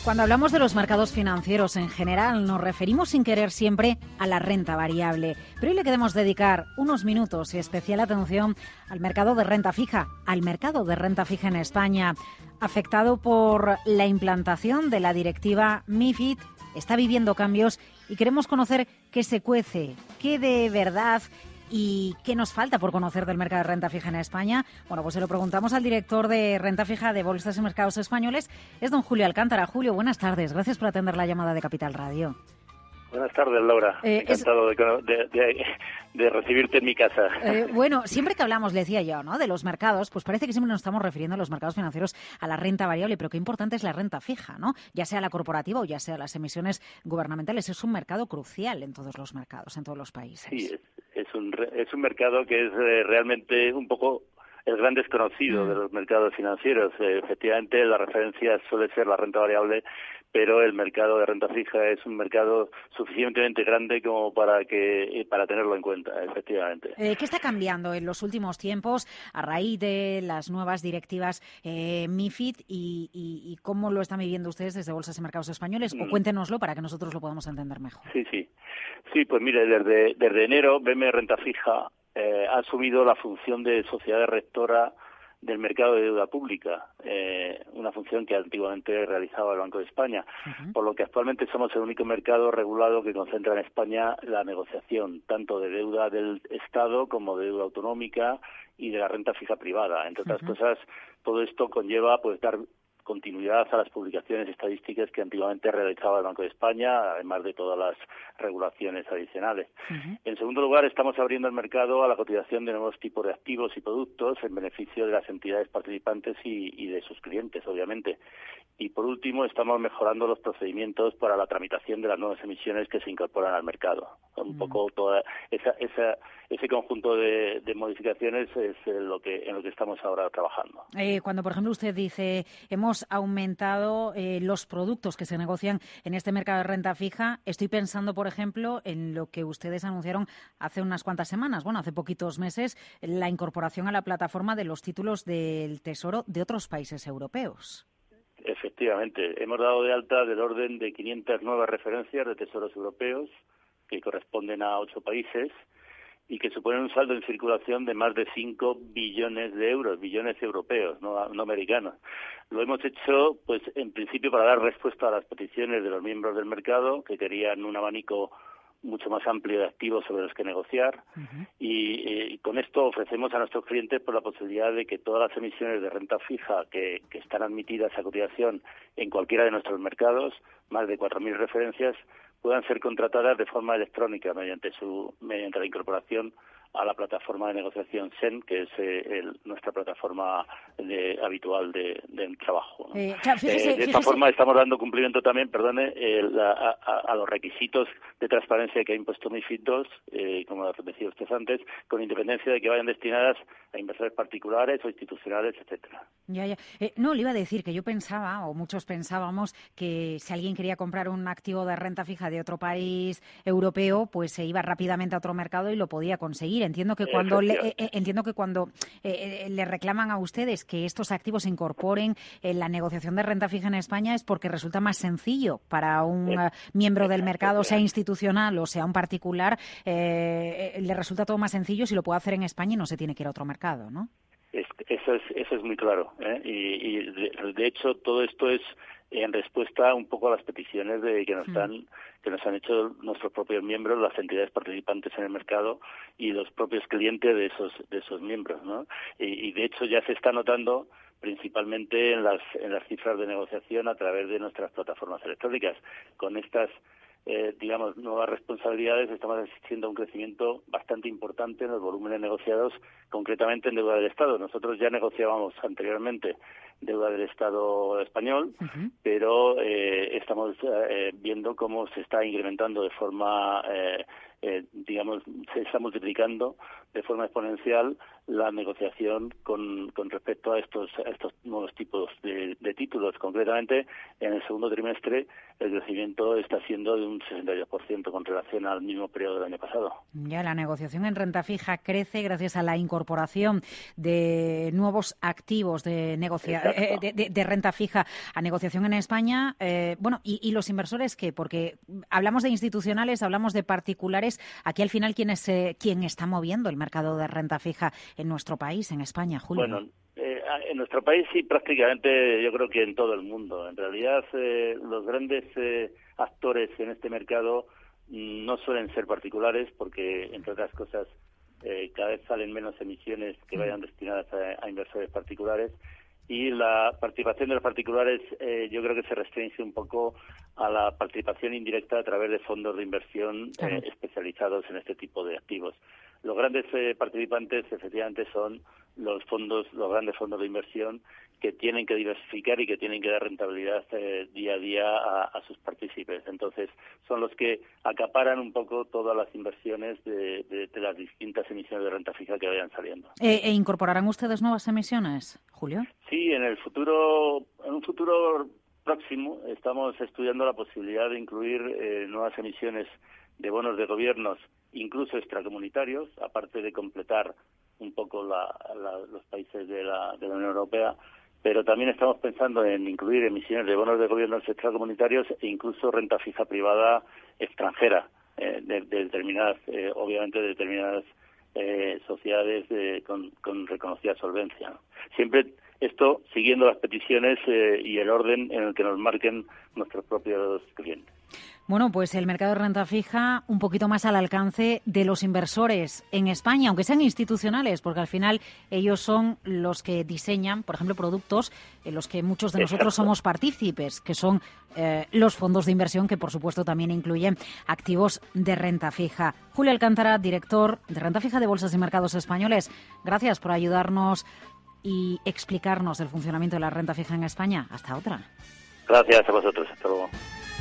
Cuando hablamos de los mercados financieros en general, nos referimos sin querer siempre a la renta variable. Pero hoy le queremos dedicar unos minutos y especial atención al mercado de renta fija, en España, afectado por la implantación de la directiva MiFID. Está viviendo cambios y queremos conocer qué se cuece, qué de verdad y qué nos falta por conocer del mercado de renta fija en España. Bueno, pues se lo preguntamos al director de renta fija de Bolsas y Mercados Españoles, es don Julio Alcántara. Julio, buenas tardes. Gracias por atender la llamada de Capital Radio. Buenas tardes, Laura. Encantado de recibirte en mi casa. Bueno, siempre que hablamos, le decía yo, ¿no?, de los mercados, pues parece que siempre nos estamos refiriendo a los mercados financieros, a la renta variable, pero qué importante es la renta fija, ¿no? Ya sea la corporativa o ya sea las emisiones gubernamentales. Es un mercado crucial en todos los mercados, en todos los países. Sí, es un mercado que es realmente un poco el gran desconocido de los mercados financieros. Efectivamente, la referencia suele ser la renta variable, pero el mercado de renta fija es un mercado suficientemente grande como para tenerlo en cuenta, efectivamente. ¿Qué está cambiando en los últimos tiempos a raíz de las nuevas directivas MiFID y cómo lo están viviendo ustedes desde Bolsas y Mercados Españoles? O cuéntenoslo para que nosotros lo podamos entender mejor. Sí, pues mire, desde enero BM Renta Fija ha asumido la función de sociedad rectora del mercado de deuda pública, una función que antiguamente realizaba el Banco de España, por lo que actualmente somos el único mercado regulado que concentra en España la negociación tanto de deuda del Estado como de deuda autonómica y de la renta fija privada. Entre otras cosas, todo esto conlleva pues dar continuidad a las publicaciones estadísticas que antiguamente realizaba el Banco de España, además de todas las regulaciones adicionales. En segundo lugar, estamos abriendo el mercado a la cotización de nuevos tipos de activos y productos en beneficio de las entidades participantes y de sus clientes, obviamente. Y por último, estamos mejorando los procedimientos para la tramitación de las nuevas emisiones que se incorporan al mercado. Un poco toda ese conjunto de modificaciones es en lo que estamos ahora trabajando. Cuando, por ejemplo, usted dice hemos aumentado los productos que se negocian en este mercado de renta fija, estoy pensando, por ejemplo, en lo que ustedes anunciaron hace unas cuantas semanas, hace poquitos meses, la incorporación a la plataforma de los títulos del Tesoro de otros países europeos. Efectivamente, hemos dado de alta del orden de 500 nuevas referencias de tesoros europeos que corresponden a 8 países y que suponen un saldo en circulación de más de 5 billones de euros, billones europeos, no americanos. Lo hemos hecho, pues, en principio para dar respuesta a las peticiones de los miembros del mercado que querían un abanico mucho más amplio de activos sobre los que negociar y con esto ofrecemos a nuestros clientes la posibilidad de que todas las emisiones de renta fija que están admitidas a cotización en cualquiera de nuestros mercados, más de 4.000 referencias, puedan ser contratadas de forma electrónica mediante la incorporación a la plataforma de negociación SEN, que es nuestra plataforma habitual de trabajo, ¿no? De esta forma estamos dando cumplimiento también, a los requisitos de transparencia que ha impuesto MiFID II, como lo decía usted antes, con independencia de que vayan destinadas a inversores particulares o institucionales, etcétera. No, le iba a decir que yo pensaba, o muchos pensábamos, que si alguien quería comprar un activo de renta fija de otro país europeo, pues se iba rápidamente a otro mercado y lo podía conseguir. Entiendo que cuando le reclaman a ustedes que estos activos se incorporen en la negociación de renta fija en España es porque resulta más sencillo para un miembro del mercado, sea institucional o sea un particular, le resulta todo más sencillo si lo puede hacer en España y no se tiene que ir a otro mercado, ¿no? Eso es muy claro, y de hecho todo esto es en respuesta un poco a las peticiones que nos han hecho nuestros propios miembros, las entidades participantes en el mercado y los propios clientes de esos miembros, ¿no? Y de hecho ya se está notando principalmente en las cifras de negociación a través de nuestras plataformas electrónicas. Con estas nuevas responsabilidades, estamos asistiendo a un crecimiento bastante importante en los volúmenes negociados, concretamente en deuda del Estado. Nosotros ya negociábamos anteriormente deuda del Estado español, pero estamos viendo cómo se está incrementando de forma, se está multiplicando de forma exponencial la negociación con respecto a estos nuevos tipos de títulos. Concretamente, en el segundo trimestre el crecimiento está siendo de un 62% con relación al mismo periodo del año pasado. Ya la negociación en renta fija crece gracias a la incorporación de nuevos activos de renta fija a negociación en España. ¿Y los inversores qué? Porque hablamos de institucionales, hablamos de particulares. Aquí al final, ¿quién está moviendo el mercado de renta fija en nuestro país, en España, Julio? Bueno, en nuestro país sí, prácticamente yo creo que en todo el mundo. En realidad, los grandes actores en este mercado no suelen ser particulares porque, entre otras cosas, cada vez salen menos emisiones que vayan destinadas a inversores particulares, y la participación de los particulares yo creo que se restringe un poco a la participación indirecta a través de fondos de inversión especializados en este tipo de activos. Los grandes participantes efectivamente son los grandes fondos de inversión, que tienen que diversificar y que tienen que dar rentabilidad día a día a sus partícipes. Entonces, son los que acaparan un poco todas las inversiones de las distintas emisiones de renta fija que vayan saliendo. ¿Incorporarán ustedes nuevas emisiones, Julio? Sí, en un futuro próximo estamos estudiando la posibilidad de incluir nuevas emisiones de bonos de gobiernos, incluso extracomunitarios, aparte de completar un poco los países de la Unión Europea, pero también estamos pensando en incluir emisiones de bonos de gobiernos extracomunitarios e incluso renta fija privada extranjera, de determinadas sociedades con reconocida solvencia, ¿no? Siempre esto siguiendo las peticiones y el orden en el que nos marquen nuestros propios clientes. Bueno, pues el mercado de renta fija un poquito más al alcance de los inversores en España, aunque sean institucionales, porque al final ellos son los que diseñan, por ejemplo, productos en los que muchos de nosotros somos partícipes, que son los fondos de inversión, que por supuesto también incluyen activos de renta fija. Julio Alcántara, director de Renta Fija de Bolsas y Mercados Españoles, gracias por ayudarnos y explicarnos el funcionamiento de la renta fija en España. Hasta otra. Gracias a vosotros. Hasta luego.